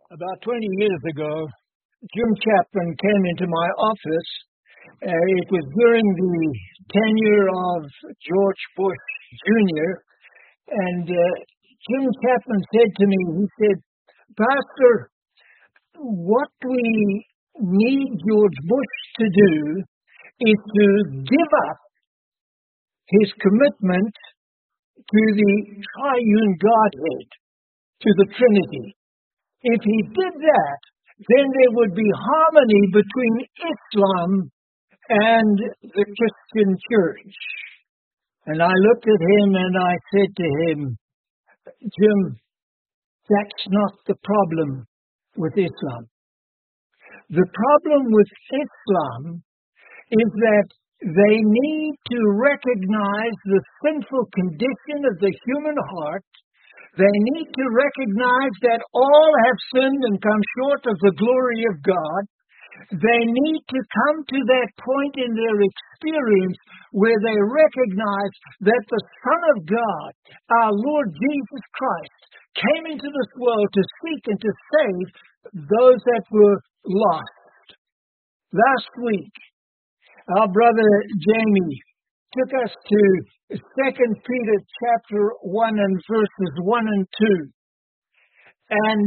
About 20 years ago, Jim Chapman came into my office. It was during the tenure of George Bush Jr. And Jim Chapman said to me, he said, "Pastor, what we need George Bush to do is to give up his commitment to the triune Godhead, to the Trinity. If he did that, then there would be harmony between Islam and the Christian church." And I looked at him and I said to him, "Jim, that's not the problem with Islam. The problem with Islam is that they need to recognize the sinful condition of the human heart. They need to recognize that all have sinned and come short of the glory of God. They need to come to that point in their experience where they recognize that the Son of God, our Lord Jesus Christ, came into this world to seek and to save those that were lost." Last week, our brother Jamie took us to 2 Peter chapter 1 and verses 1 and 2. And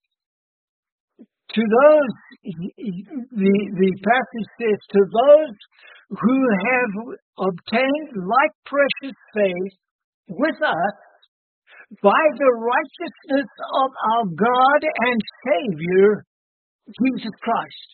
to those, the passage says, "To those who have obtained like precious faith with us by the righteousness of our God and Savior, Jesus Christ."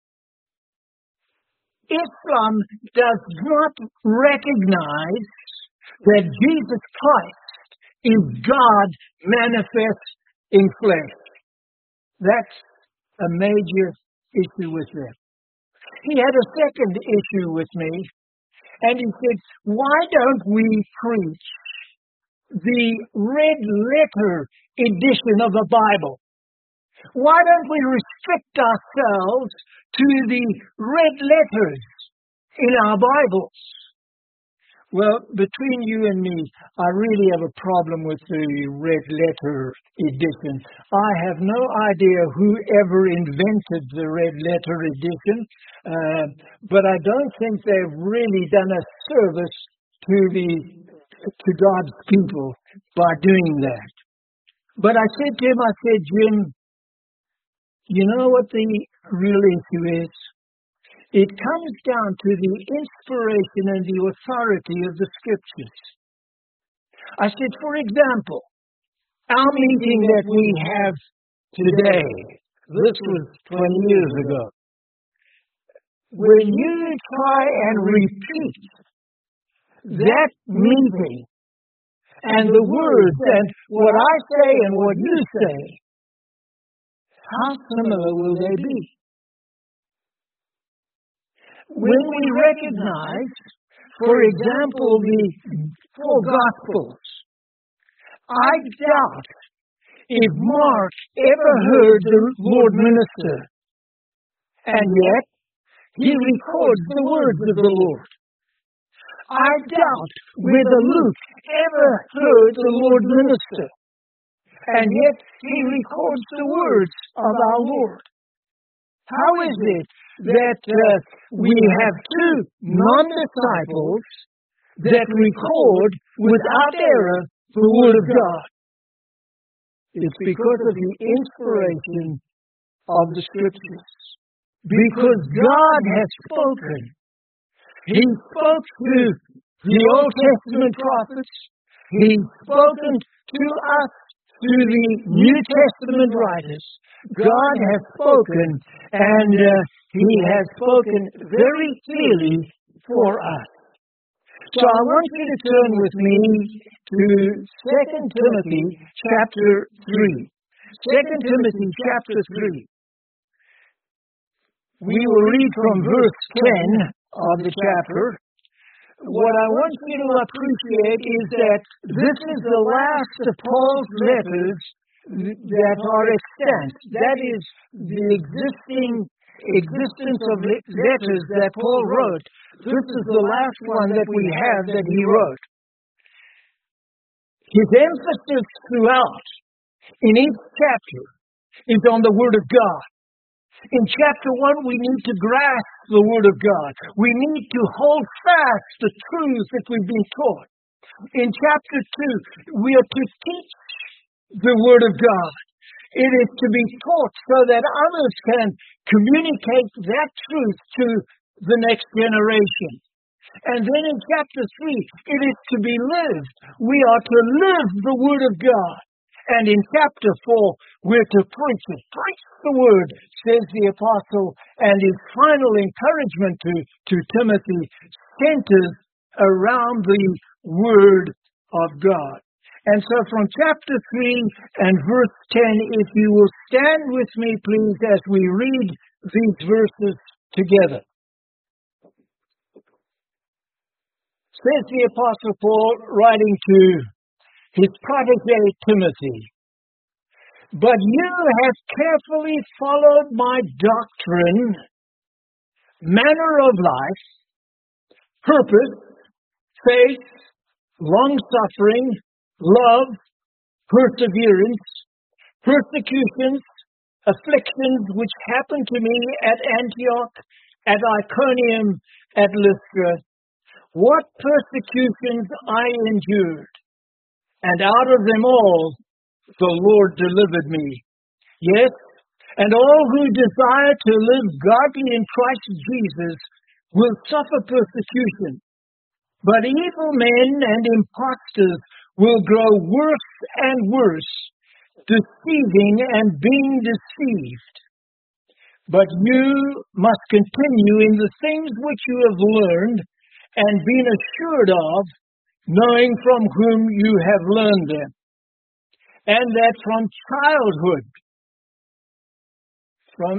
Islam does not recognize that Jesus Christ is God manifest in flesh. That's a major issue with them. He had a second issue with me, and he said, "Why don't we preach the red letter edition of the Bible? Why don't we restrict ourselves to the red letters in our Bibles?" Well, between you and me, I really have a problem with the red letter edition. I have no idea who ever invented the red letter edition, but I don't think they've really done a service to God's people by doing that. But I said to him, "Jim, you know what the real issue is? It comes down to the inspiration and the authority of the Scriptures." I said, "For example, our meeting that we have today, this was 20 years ago. When you try and repeat that meeting and the words and what I say and what you say, how similar will they be?" When we recognize, for example, the four Gospels, I doubt if Mark ever heard the Lord minister, and yet he records the words of the Lord. I doubt whether Luke ever heard the Lord minister, and yet he records the words of our Lord. How is it that we have two non-disciples that record without error the Word of God? It's because of the inspiration of the Scriptures. Because God has spoken. He spoke to the Old Testament prophets. He's spoken to us through the New Testament writers. God has spoken, and He has spoken very clearly for us. So I want you to turn with me to 2 Timothy chapter 3. 2 Timothy chapter 3. We will read from verse 10 of the chapter. What I want you to appreciate is that this is the last of Paul's letters that are extant. That is the existence of letters that Paul wrote. This is the last one that we have that he wrote. His emphasis throughout, in each chapter, is on the Word of God. In chapter 1, we need to grasp the Word of God. We need to hold fast the truths that we've been taught. In chapter 2, we are to teach the Word of God. It is to be taught so that others can communicate that truth to the next generation. And then in chapter 3, it is to be lived. We are to live the Word of God. And in chapter 4, we're to preach it. Preach the Word, says the apostle, and his final encouragement to Timothy centers around the Word of God. And so from chapter 3 and verse 10, if you will stand with me, please, as we read these verses together. Says the Apostle Paul, writing to his protege Timothy, "But you have carefully followed my doctrine, manner of life, purpose, faith, long-suffering, love, perseverance, persecutions, afflictions which happened to me at Antioch, at Iconium, at Lystra. What persecutions I endured, and out of them all the Lord delivered me. Yes, and all who desire to live godly in Christ Jesus will suffer persecution. But evil men and impostors will grow worse and worse, deceiving and being deceived. But you must continue in the things which you have learned and been assured of, knowing from whom you have learned them, and that from childhood, from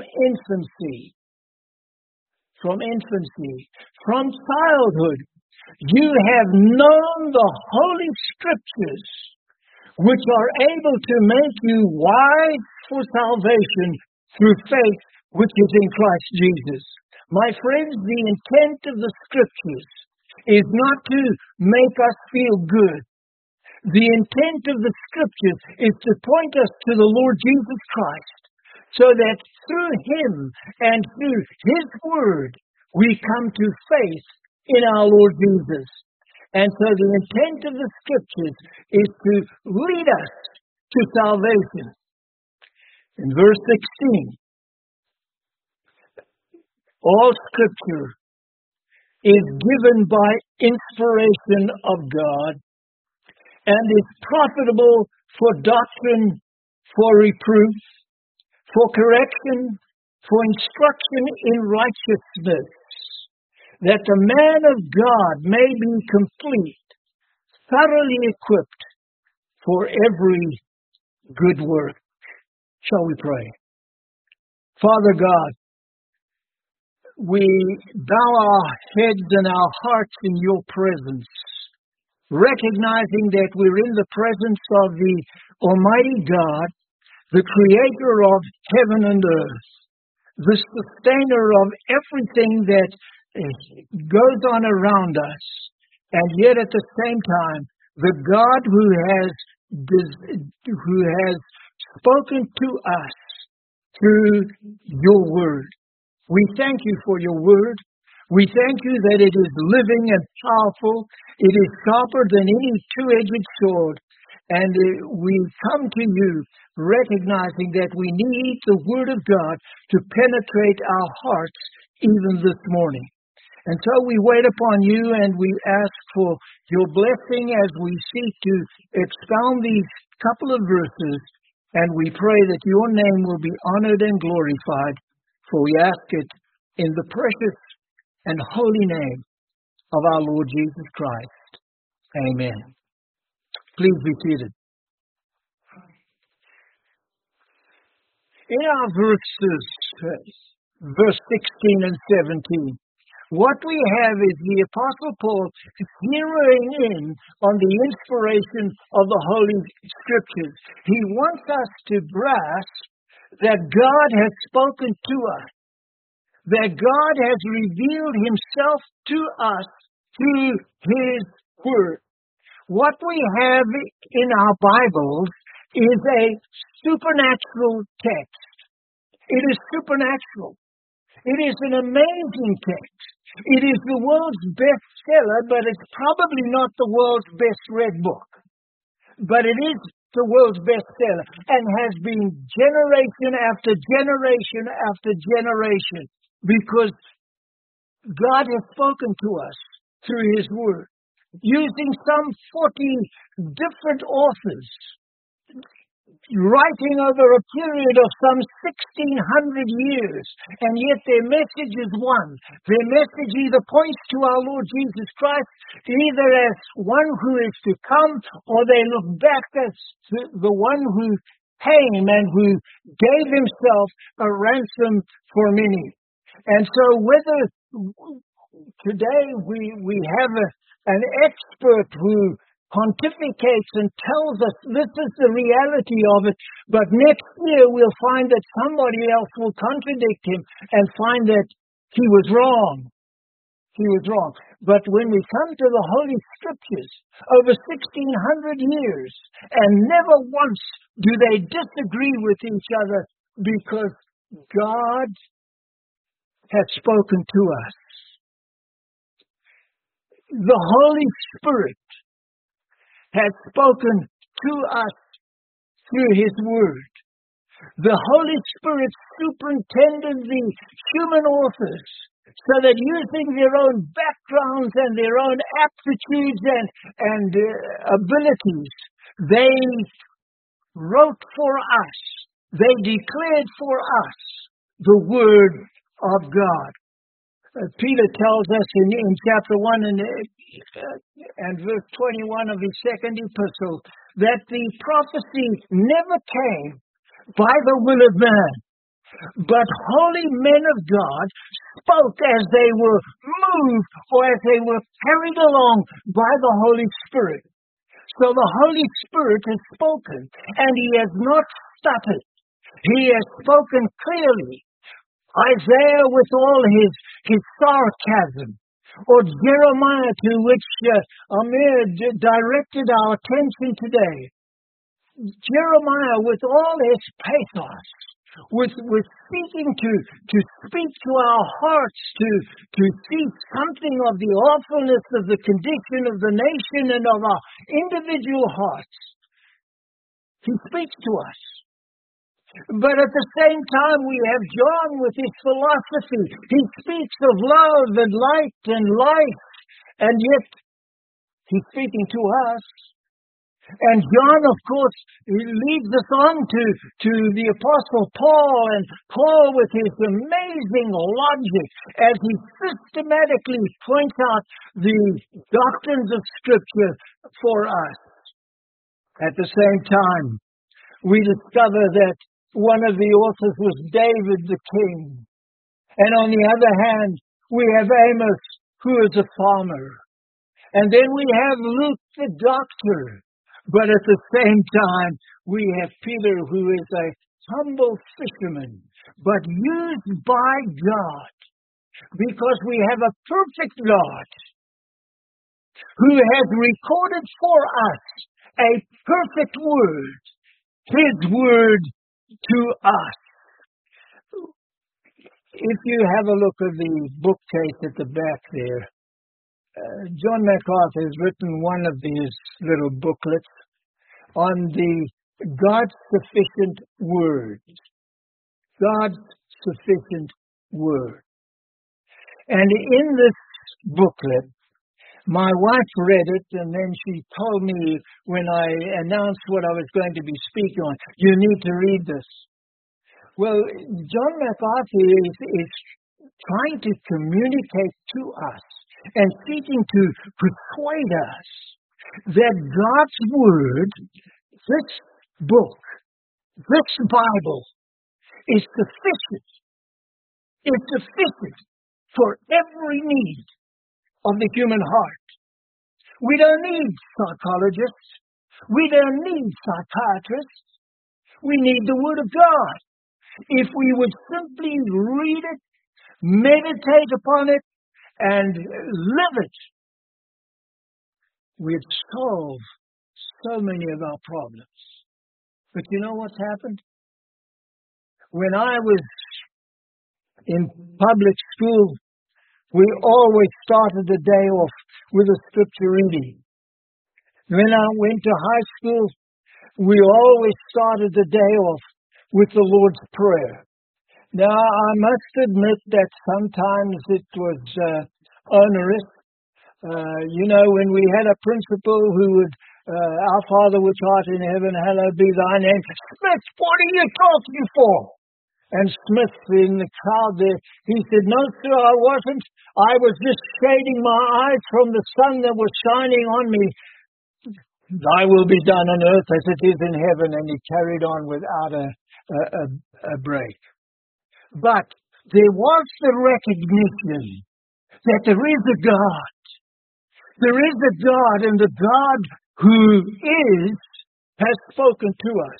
childhood, you have known the Holy Scriptures, which are able to make you wise for salvation through faith which is in Christ Jesus." My friends, the intent of the Scriptures is not to make us feel good. The intent of the Scriptures is to point us to the Lord Jesus Christ, so that through Him and through His Word, we come to faith in our Lord Jesus. And so the intent of the Scriptures is to lead us to salvation. In verse 16, all Scripture is given by inspiration of God and is profitable for doctrine, for reproof, for correction, for instruction in righteousness, that the man of God may be complete, thoroughly equipped for every good work. Shall we pray? Father God, we bow our heads and our hearts in your presence, recognizing that we're in the presence of the Almighty God, the Creator of heaven and earth, the sustainer of everything that goes on around us, and yet at the same time, the God who has spoken to us through your word. We thank you for your word. We thank you that it is living and powerful. It is sharper than any two-edged sword. And we come to you recognizing that we need the word of God to penetrate our hearts even this morning. And so we wait upon you and we ask for your blessing as we seek to expound these couple of verses. And we pray that your name will be honored and glorified. For we ask it in the precious and holy name of our Lord Jesus Christ. Amen. Please be seated. In our verses, verse 16 and 17, what we have is the Apostle Paul zeroing in on the inspiration of the Holy Scriptures. He wants us to grasp that God has spoken to us, that God has revealed Himself to us through His Word. What we have in our Bibles is a supernatural text. It is supernatural. It is an amazing text. It is the world's bestseller, but it's probably not the world's best read book. But it is the world's bestseller and has been generation after generation after generation because God has spoken to us through His Word using some 40 different authors, writing over a period of some 1,600 years, and yet their message is one. Their message either points to our Lord Jesus Christ, either as one who is to come, or they look back as the one who came and who gave Himself a ransom for many. And so whether today we have an expert who pontificates and tells us this is the reality of it, but next year we'll find that somebody else will contradict him and find that he was wrong. He was wrong. But when we come to the Holy Scriptures, over 1,600 years, and never once do they disagree with each other because God has spoken to us. The Holy Spirit has spoken to us through His Word. The Holy Spirit superintended the human authors so that using their own backgrounds and their own aptitudes and abilities, they wrote for us. They declared for us the Word of God. Peter tells us in chapter 1 and verse 21 of his second epistle that the prophecy never came by the will of man, but holy men of God spoke as they were moved or as they were carried along by the Holy Spirit. So the Holy Spirit has spoken, and He has not stuttered. He has spoken clearly. Isaiah with all his sarcasm, or Jeremiah to which Amir directed our attention today. Jeremiah with all his pathos, with seeking to speak to our hearts, to see something of the awfulness of the condition of the nation and of our individual hearts. He speaks to us. But at the same time, we have John with his philosophy. He speaks of love and light and life, and yet he's speaking to us. And John, of course, leads us on to the Apostle Paul, and Paul with his amazing logic as he systematically points out the doctrines of Scripture for us. At the same time, we discover that one of the authors was David the king. And on the other hand, we have Amos, who is a farmer. And then we have Luke the doctor. But at the same time, we have Peter, who is a humble fisherman, but used by God, because we have a perfect God who has recorded for us a perfect word, His word to us. If you have a look at the bookcase at the back there, John MacArthur has written one of these little booklets on the God's sufficient word. God's sufficient word. And in this booklet, my wife read it, and then she told me when I announced what I was going to be speaking on, you need to read this. Well, John MacArthur is trying to communicate to us and seeking to persuade us that God's Word, this book, this Bible, is sufficient. It's sufficient for every need of the human heart. We don't need psychologists. We don't need psychiatrists. We need the Word of God. If we would simply read it, meditate upon it, and live it, we'd solve so many of our problems. But you know what's happened? When I was in public school, we always started the day off with a scripture reading. When I went to high school, we always started the day off with the Lord's Prayer. Now, I must admit that sometimes it was onerous. When we had a principal who would, Our Father which art in heaven, hallowed be thy name. Smith, what are you talking for? And Smith in the crowd there, he said, no, sir, I wasn't. I was just shading my eyes from the sun that was shining on me. Thy will be done on earth as it is in heaven. And he carried on without a break. But there was the recognition that there is a God. There is a God, and the God who is has spoken to us.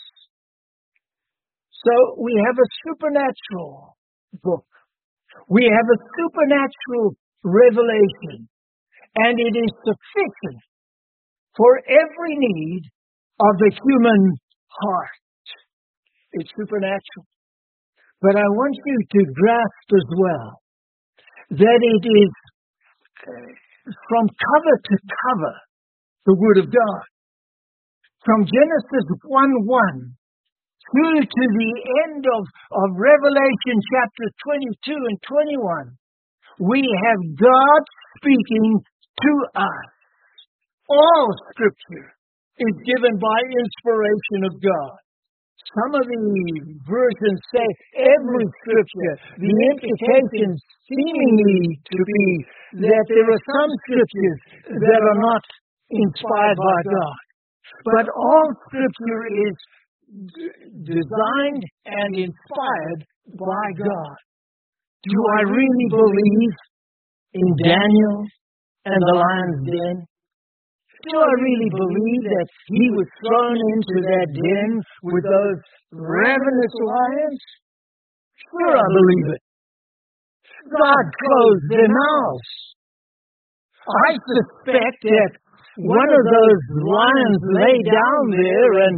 So we have a supernatural book. We have a supernatural revelation, and it is sufficient for every need of the human heart. It's supernatural. But I want you to grasp as well that it is from cover to cover the Word of God. From Genesis 1:1 through to the end of Revelation chapter 22 and 21, we have God speaking to us. All Scripture is given by inspiration of God. Some of the versions say every Scripture. The implication seemingly to be that there are some Scriptures that are not inspired by God. But all Scripture is designed and inspired by God. Do I really believe in Daniel and the lion's den? Do I really believe that he was thrown into that den with those ravenous lions? Sure, I believe it. God closed their mouths. I suspect that one of those lions lay down there, and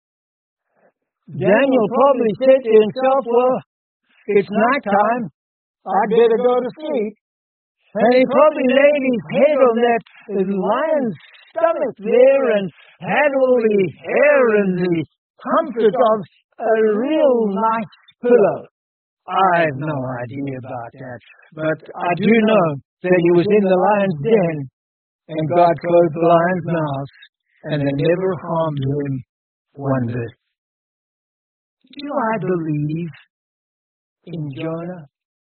Daniel probably said to himself, well, it's nighttime. I'd better go to sleep. And he probably laid his head on that lion's stomach there and had all the hair and the comfort of a real nice pillow. I have no idea about that. But I do know that he was in the lion's den, and God closed the lion's mouth, and they never harmed him one bit. Do I believe in Jonah?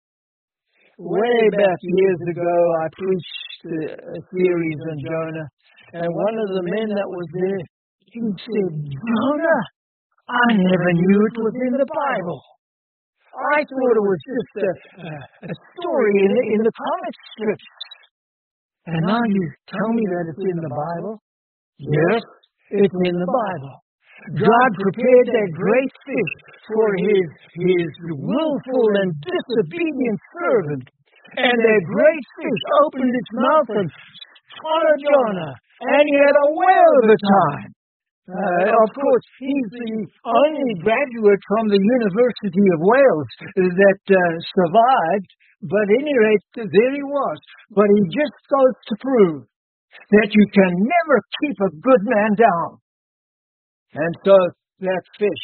Way back years ago, I preached a series on Jonah, and one of the men that was there, he said, Jonah, I never knew it was in the Bible. I thought it was just a story in the comic strips. And now you tell me that it's in the Bible? Yes, it's in the Bible. God prepared that great fish for his willful and disobedient servant. And that great fish opened its mouth and swallowed Jonah. And he had a whale of a time. Of course, he's the only graduate from the University of Wales that survived. But at any rate, there he was. But he just goes to prove that you can never keep a good man down. And so that fish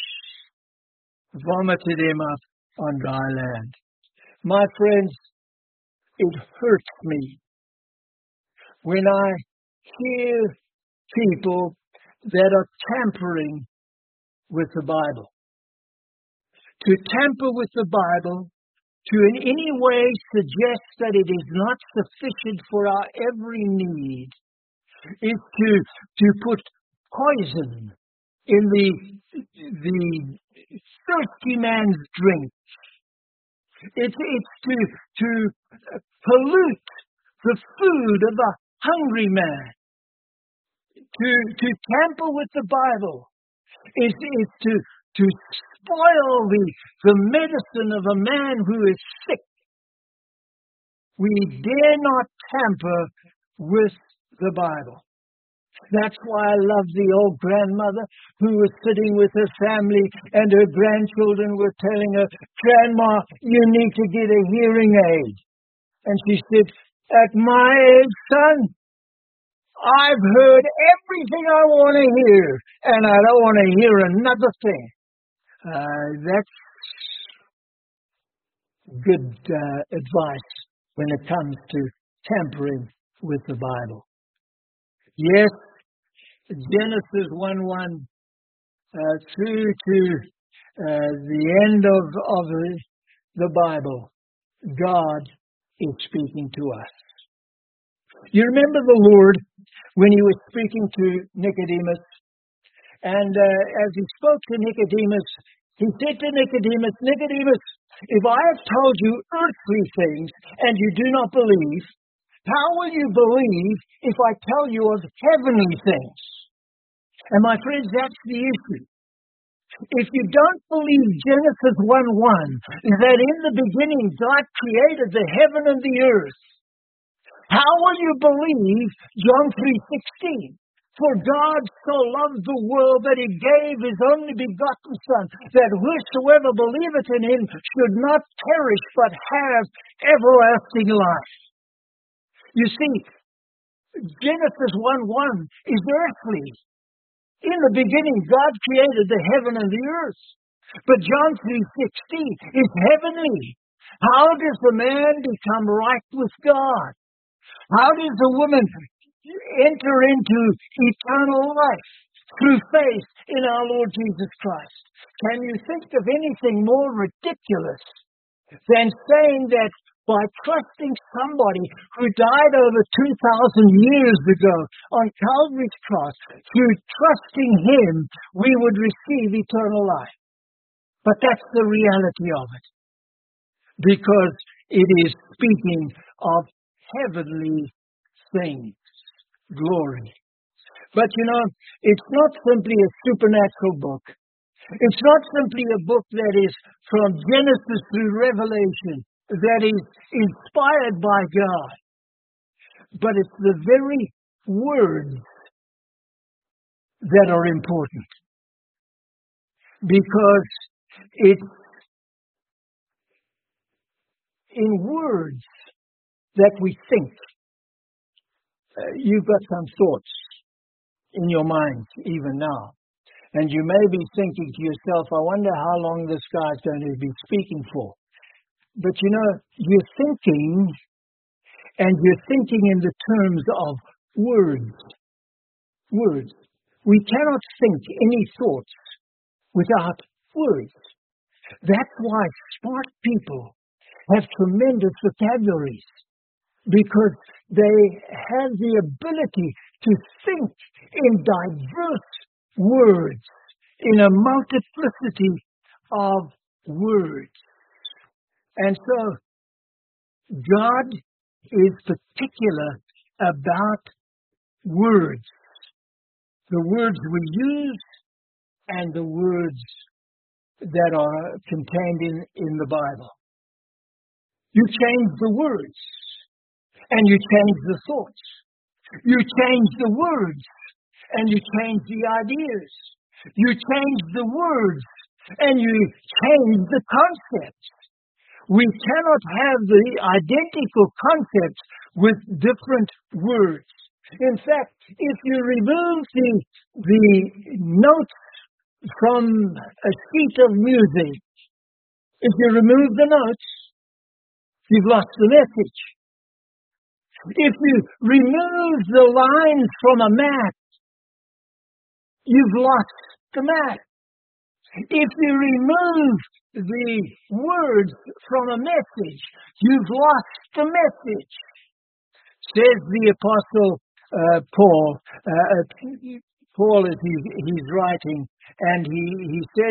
vomited him up on dry land. My friends, it hurts me when I hear people that are tampering with the Bible. To tamper with the Bible, to in any way suggest that it is not sufficient for our every need, is to put poison in the thirsty man's drink. It's to pollute the food of a hungry man. To tamper with the Bible is to spoil the medicine of a man who is sick. We dare not tamper with the Bible. That's why I love the old grandmother who was sitting with her family and her grandchildren were telling her, "Grandma, you need to get a hearing aid." And she said, "At my age, son, I've heard everything I want to hear, and I don't want to hear another thing." That's good advice when it comes to tampering with the Bible. Yes, Genesis 1:1 through to the end of the Bible, God is speaking to us. You remember the Lord when he was speaking to Nicodemus, and as he spoke to Nicodemus, he said to Nicodemus, "Nicodemus, if I have told you earthly things and you do not believe, how will you believe if I tell you of heavenly things?" And my friends, that's the issue. If you don't believe Genesis 1:1, that in the beginning God created the heaven and the earth, how will you believe John 3:16? For God so loved the world that he gave his only begotten Son, that whosoever believeth in him should not perish but have everlasting life. You see, Genesis 1:1 is earthly. In the beginning, God created the heaven and the earth. But John 3:16 is heavenly. How does the man become right with God? How does the woman enter into eternal life? Through faith in our Lord Jesus Christ. Can you think of anything more ridiculous than saying that by trusting somebody who died over 2,000 years ago on Calvary's cross, through trusting him, we would receive eternal life? But that's the reality of it, because it is speaking of heavenly things, glory. But it's not simply a supernatural book. It's not simply a book that is from Genesis through Revelation, that is inspired by God. But it's the very words that are important. Because it's in words that we think. You've got some thoughts in your mind even now. And you may be thinking to yourself, I wonder how long this guy's going to be speaking for. But you're thinking, and you're thinking in the terms of words. Words. We cannot think any thoughts without words. That's why smart people have tremendous vocabularies, because they have the ability to think in diverse words, in a multiplicity of words. And so, God is particular about words. The words we use and the words that are contained in the Bible. You change the words and you change the thoughts. You change the words and you change the ideas. You change the words and you change the concepts. We cannot have the identical concepts with different words. In fact, if you remove the notes from a sheet of music, if you remove the notes, you've lost the message. If you remove the lines from a map, you've lost the map. If you remove the words from a message, you've lost the message. Says the Apostle Paul. Paul, as he's writing, and he says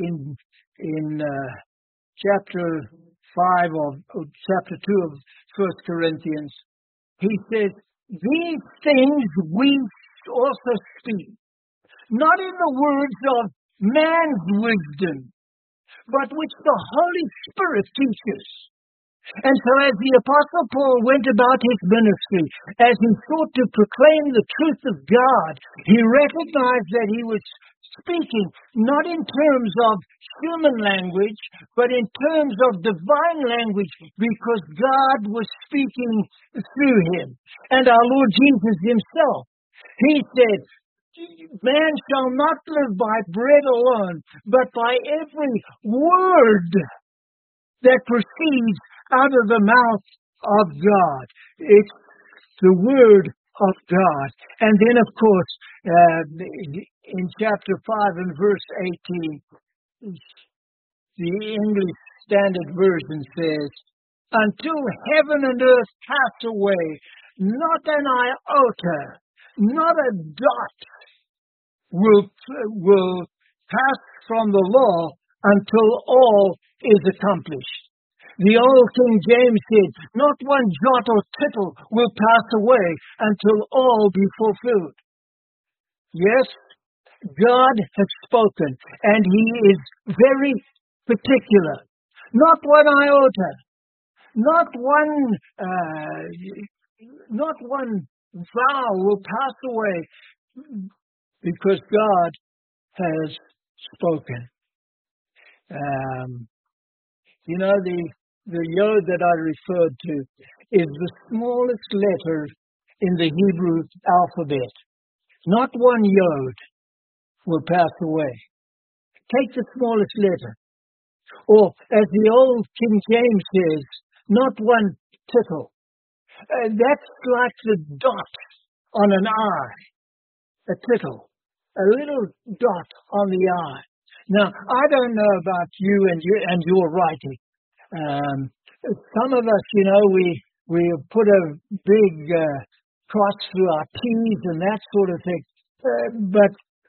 in chapter 5 or chapter 2 of 1 Corinthians, he says, "These things we also speak, not in the words of man's wisdom, but which the Holy Spirit teaches, And so as the Apostle Paul went about his ministry, as he sought to proclaim the truth of God, he recognized that he was speaking not in terms of human language, but in terms of divine language, because God was speaking through him. And our Lord Jesus himself, he said, man shall not live by bread alone, but by every word that proceeds out of the mouth of God. It's the Word of God. And then, of course, in chapter 5 and verse 18, the English Standard Version says, until heaven and earth pass away, not an iota, not a dot will pass from the law until all is accomplished. The old King James said, not one jot or tittle will pass away until all be fulfilled. Yes, God has spoken, and he is very particular. Not one iota, not one vowel will pass away, because God has spoken. The yod that I referred to is the smallest letter in the Hebrew alphabet. Not one yod will pass away. Take the smallest letter. Or, as the old King James says, not one tittle. That's like the dot on an eye. A tittle. A little dot on the eye. Now, I don't know about you and your writing. Some of us, we put a big cross through our T's and that sort of thing. But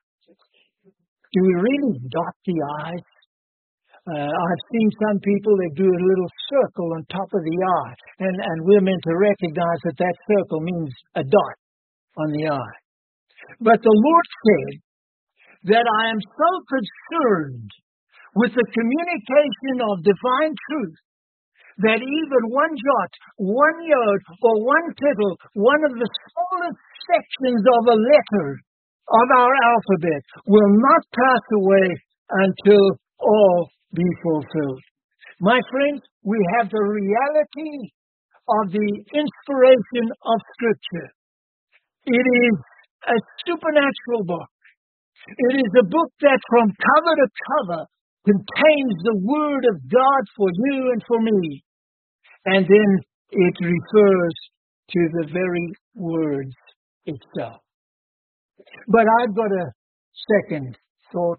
do we really dot the I's? I've seen some people, they do a little circle on top of the I, and we're meant to recognize that that circle means a dot on the I. But the Lord said that I am so concerned with the communication of divine truth that even one jot, one yod, or one tittle, one of the smallest sections of a letter of our alphabet will not pass away until all be fulfilled. My friends, we have the reality of the inspiration of Scripture. It is a supernatural book. It is a book that from cover to cover contains the Word of God for you and for me. And then it refers to the very words itself. But I've got a second thought.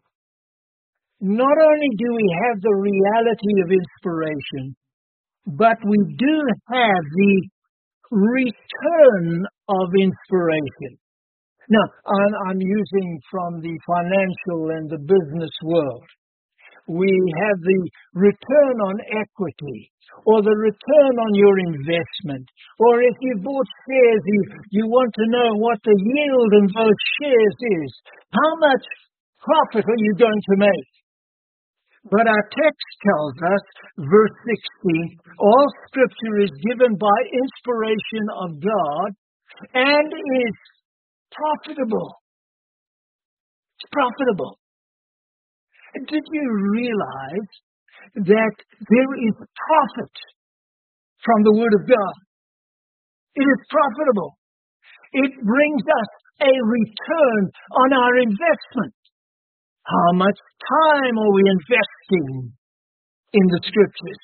Not only do we have the reality of inspiration, but we do have the return of inspiration. Now, I'm using from the financial and the business world. We have the return on equity, or the return on your investment. Or if you bought shares, you want to know what the yield in those shares is. How much profit are you going to make? But our text tells us, verse 16, all Scripture is given by inspiration of God and is profitable. It's profitable. Did you realize that there is profit from the Word of God? It is profitable. It brings us a return on our investment. How much time are we investing in the Scriptures?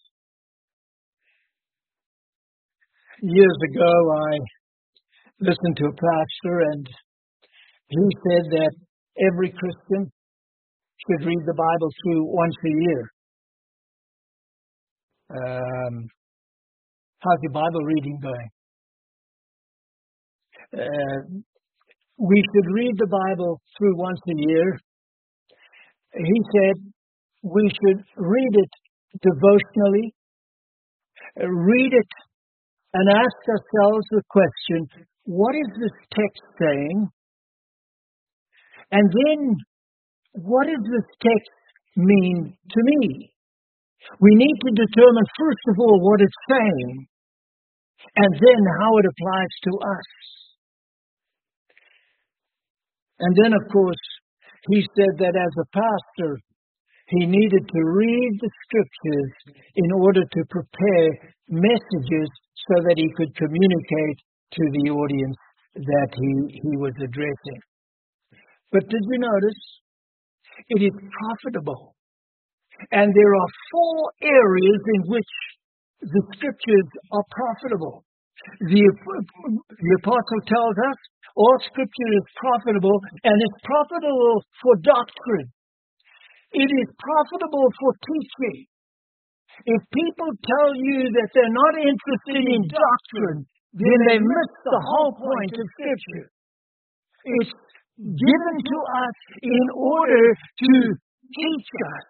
Years ago, I listened to a pastor, and he said that every Christian should read the Bible through once a year. How's your Bible reading going? We should read the Bible through once a year. He said we should read it devotionally, read it and ask ourselves the question, what is this text saying? And then, what does this text mean to me? We need to determine, first of all, what it's saying, and then how it applies to us. And then, of course, he said that as a pastor, he needed to read the scriptures in order to prepare messages so that he could communicate to the audience that he was addressing. But did you notice? It is profitable. And there are 4 areas in which the scriptures are profitable. The apostle tells us all scripture is profitable, and it's profitable for doctrine. It is profitable for teaching. If people tell you that they're not interested in doctrine, then they miss the whole point of scripture. It's given to us in order to teach us,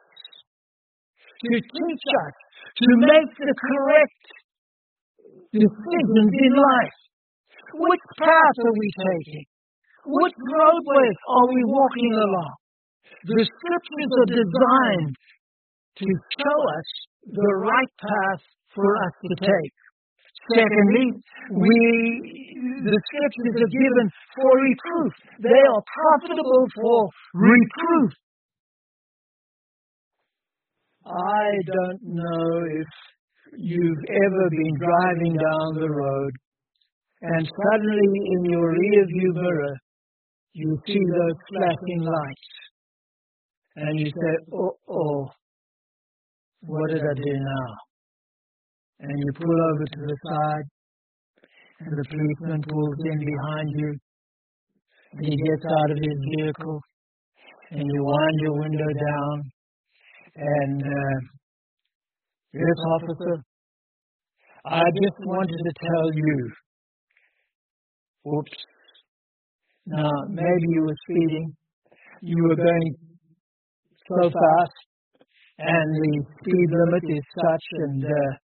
to make the correct decisions in life. Which path are we taking? Which roadway are we walking along? The scriptures are designed to show us the right path for us to take. Secondly, the scriptures are given for reproof. They are profitable for reproof. I don't know if you've ever been driving down the road and suddenly in your rear-view mirror you see those flashing lights and you say, oh, what did I do now? And you pull over to the side and the policeman pulls in behind you and he gets out of his vehicle and you wind your window down and yes, officer, I just wanted to tell you, whoops, now maybe you were speeding, you were going so fast, and the speed limit is such, and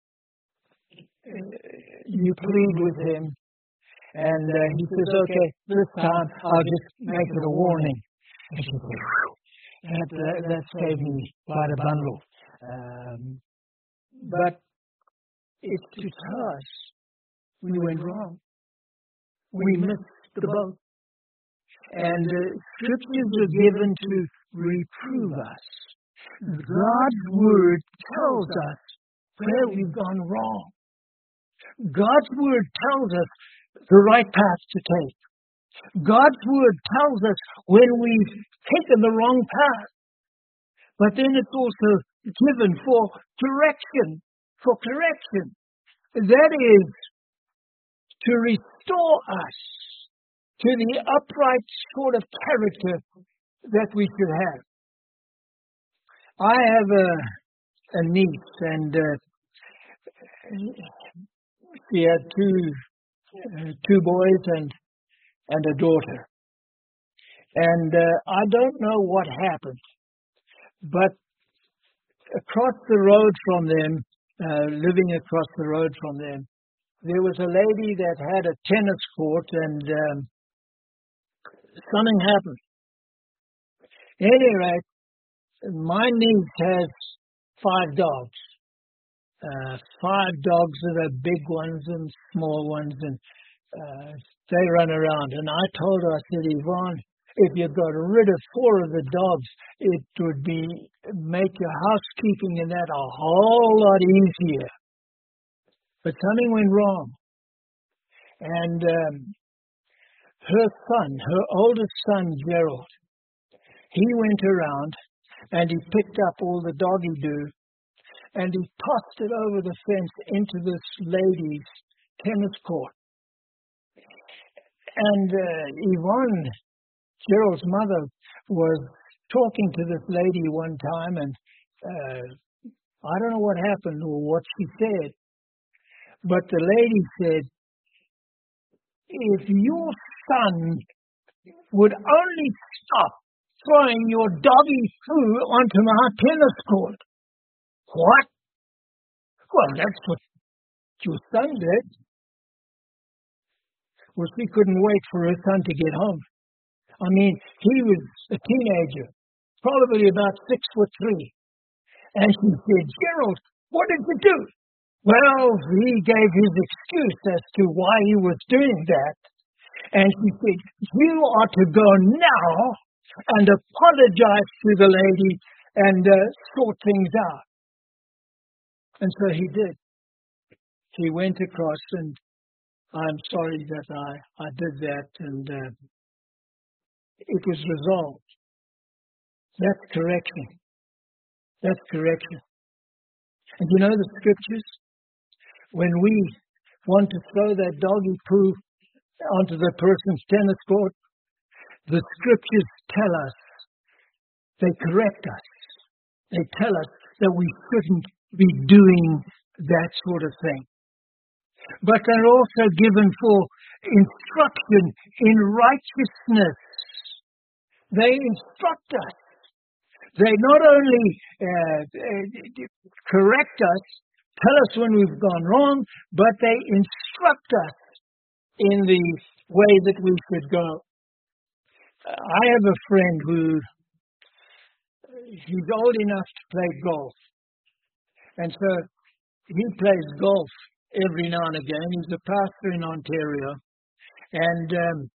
you plead with him, and he says, okay, this time I'll just make it a warning. And you say, that saved me quite a bundle. But it's to tell us we went wrong. We missed the boat. And scriptures are given to reprove us. God's word tells us where we've gone wrong. God's word tells us the right path to take. God's word tells us when we've taken the wrong path. But then it's also given for correction. That is to restore us to the upright sort of character that we should have. I have a niece, and she had two boys and a daughter. And I don't know what happened, but across the road from them, living across the road from them, there was a lady that had a tennis court, and something happened. At any rate, my niece has 5 dogs. 5 dogs that are big ones and small ones, and they run around. And I told her, I said, Yvonne, if you got rid of 4 of the dogs, it would make your housekeeping and that a whole lot easier. But something went wrong. And her oldest son, Gerald, he went around and he picked up all the doggy do and he tossed it over the fence into this lady's tennis court. And Yvonne, Gerald's mother, was talking to this lady one time, and I don't know what happened or what she said, but the lady said, if your son would only stop throwing your doggy poo onto my tennis court. What? Well, that's what your son did. Well, she couldn't wait for her son to get home. I mean, he was a teenager, probably about 6'3", And she said, Gerald, what did you do? Well, he gave his excuse as to why he was doing that. And she said, you are to go now and apologize to the lady and sort things out. And so he did. He went across, and I'm sorry that I did that, and it was resolved. That's correction. That's correction. And you know the scriptures? When we want to throw that doggy poo onto the person's tennis court, the scriptures tell us, they correct us. They tell us that we shouldn't be doing that sort of thing. But they're also given for instruction in righteousness. They instruct us. They not only correct us, tell us when we've gone wrong, but they instruct us in the way that we should go. I have a friend who he's old enough to play golf. And so he plays golf every now and again. He's a pastor in Ontario. And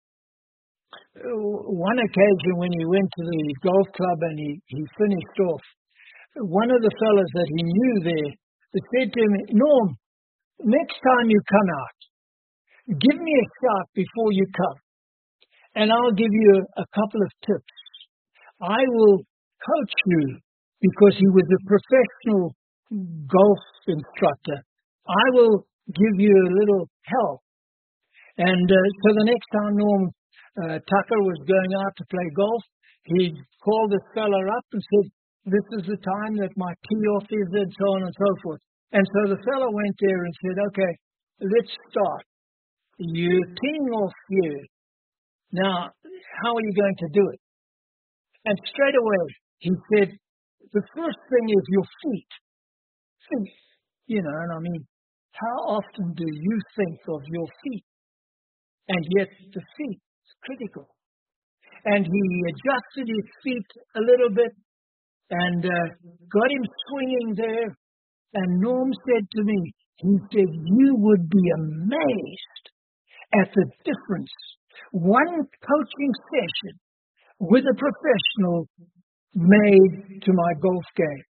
one occasion when he went to the golf club and he finished off, one of the fellows that he knew there said to him, Norm, next time you come out, give me a shout before you come, and I'll give you a couple of tips. I will coach you, because he was a professional golf instructor. I will give you a little help. And so the next time Norm Tucker was going out to play golf, he called this fella up and said, this is the time that my tee off is, and so on and so forth. And so the fellow went there and said, okay, let's start. You're teeing off here. Now, how are you going to do it? And straight away, he said, the first thing is your feet. Feet. You know, and I mean, how often do you think of your feet? And yet the feet is critical. And he adjusted his feet a little bit and got him swinging there. And Norm said to me, he said, you would be amazed at the difference one coaching session with a professional made to my golf game.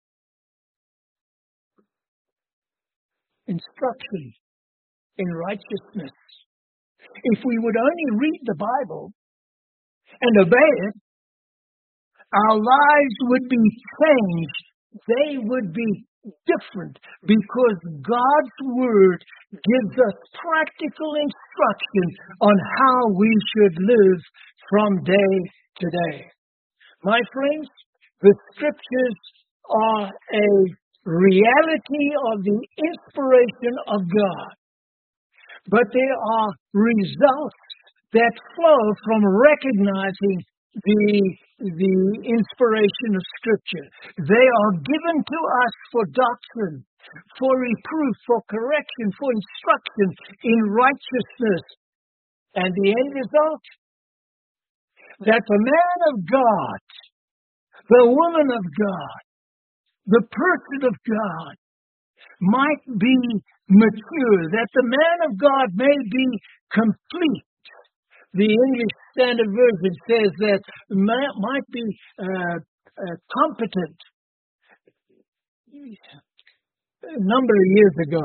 Instruction in righteousness. If we would only read the Bible and obey it, our lives would be changed. They would be different, because God's Word gives us practical instruction on how we should live from day to day. My friends, the Scriptures are a reality of the inspiration of God. But there are results that flow from recognizing the inspiration of Scripture. They are given to us for doctrine, for reproof, for correction, for instruction in righteousness. And the end result? That the man of God, the woman of God, the person of God might be mature, that the man of God may be complete. The English Standard Version says that might be competent. A number of years ago,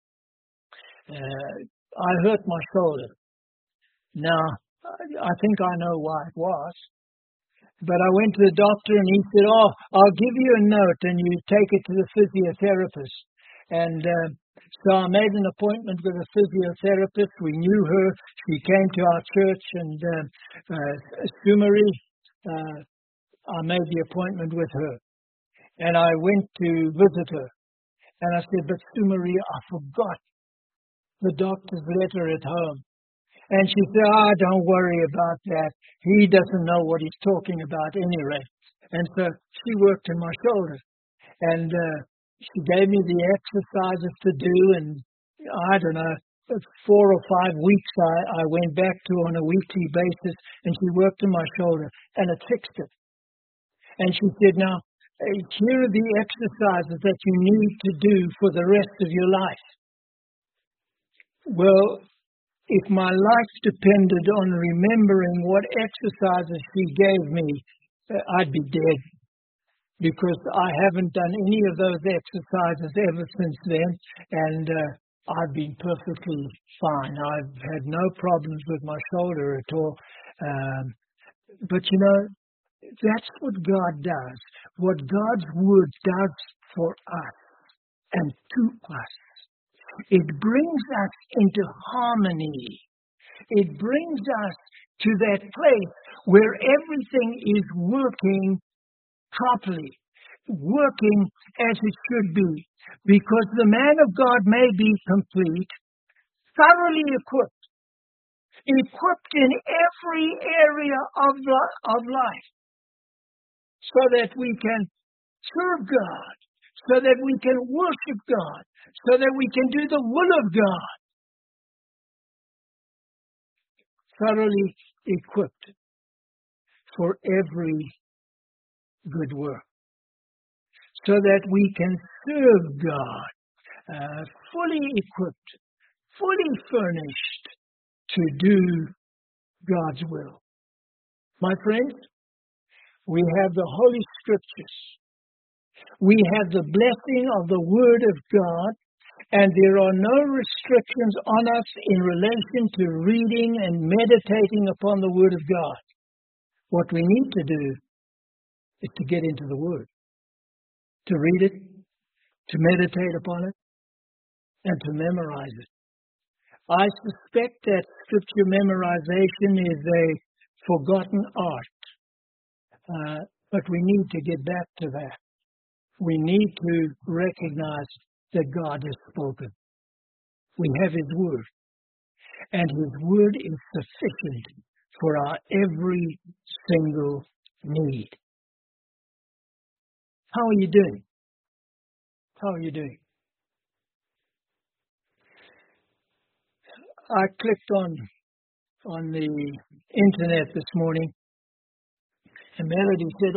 I hurt my shoulder. Now, I think I know why it was. But I went to the doctor and he said, I'll give you a note and you take it to the physiotherapist. And so I made an appointment with a physiotherapist. We knew her. She came to our church, and Sumari, I made the appointment with her. And I went to visit her. And I said, but Sumari, I forgot the doctor's letter at home. And she said, don't worry about that. He doesn't know what he's talking about anyway. And so she worked in my shoulder. And she gave me the exercises to do. And I don't know, 4 or 5 weeks I went back to on a weekly basis. And she worked in my shoulder. And it fixed it. And she said, now, Here are the exercises that you need to do for the rest of your life. Well, if my life depended on remembering what exercises she gave me, I'd be dead, because I haven't done any of those exercises ever since then, and I've been perfectly fine. I've had no problems with my shoulder at all. But you know, that's what God does. What God's Word does for us and to us. It brings us into harmony. It brings us to that place where everything is working properly, working as it should be. Because the man of God may be complete, thoroughly equipped in every area of life, so that we can serve God, so that we can worship God, so that we can do the will of God. Thoroughly equipped for every good work, so that we can serve God, fully equipped, fully furnished to do God's will. My friends, we have the Holy Scriptures. We have the blessing of the Word of God, and there are no restrictions on us in relation to reading and meditating upon the Word of God. What we need to do is to get into the Word, to read it, to meditate upon it, and to memorize it. I suspect that Scripture memorization is a forgotten art, but we need to get back to that. We need to recognize that God has spoken. We have His Word, and His Word is sufficient for our every single need. How are you doing? How are you doing? I clicked on the internet this morning, and Melody said,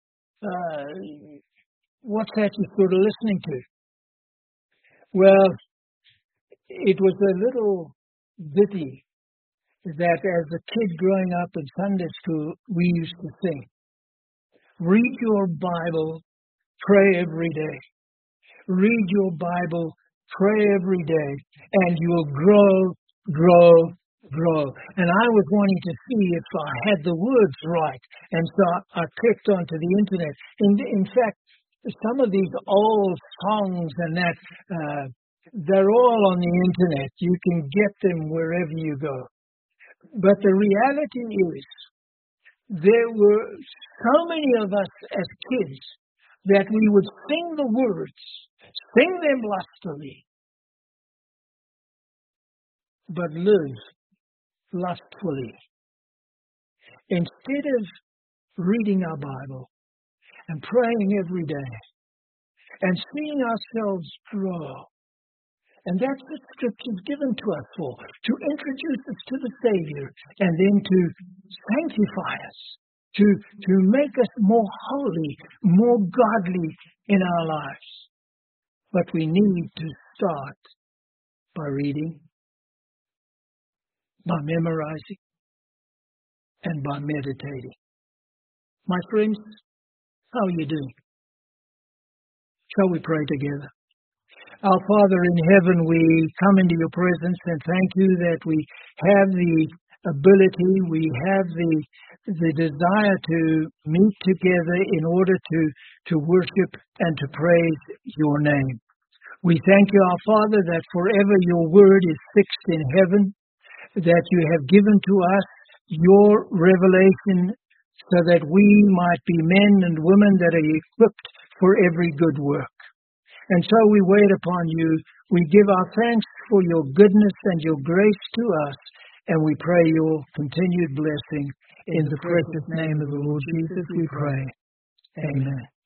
what's that you're sort of listening to? Well, it was a little ditty that as a kid growing up in Sunday school, we used to sing. Read your Bible, pray every day. Read your Bible, pray every day, and you'll grow. And I was wanting to see if I had the words right, and so I clicked onto the internet. In fact, some of these old songs and that, they're all on the internet. You can get them wherever you go. But the reality is, there were so many of us as kids that we would sing the words, sing them lustily, but live lustfully. Instead of reading our Bible and praying every day and seeing ourselves grow. And that's what Scripture's given to us for, to introduce us to the Savior and then to sanctify us, to make us more holy, more godly in our lives. But we need to start by reading, by memorizing, and by meditating. My friends, how are you doing? Shall we pray together? Our Father in heaven, we come into your presence and thank you that we have the ability, we have the desire to meet together in order to worship and to praise your name. We thank you, our Father, that forever your word is fixed in heaven, that you have given to us your revelation so that we might be men and women that are equipped for every good work. And so we wait upon you. We give our thanks for your goodness and your grace to us, and we pray your continued blessing. In the precious name of the Lord Jesus we pray. Amen.